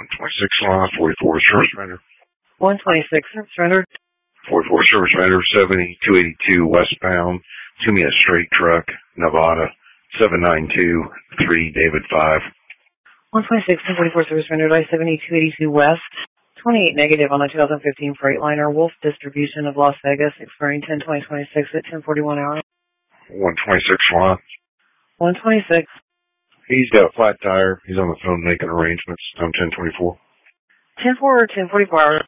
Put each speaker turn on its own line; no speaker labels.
126 line, 44 service render.
126 service render.
44 service render, 7282 westbound. To me a straight truck, Nevada, 7923 David 5.
126 and 44 service rendered, I-7282 west. 28 negative on the 2015 Freightliner Wolf distribution of Las Vegas, expiring 10/20/26 at 10:41 hours.
126 line.
126.
He's got a flat tire. He's on the phone making arrangements. I'm 1024.
10/4 or 10:44 hours.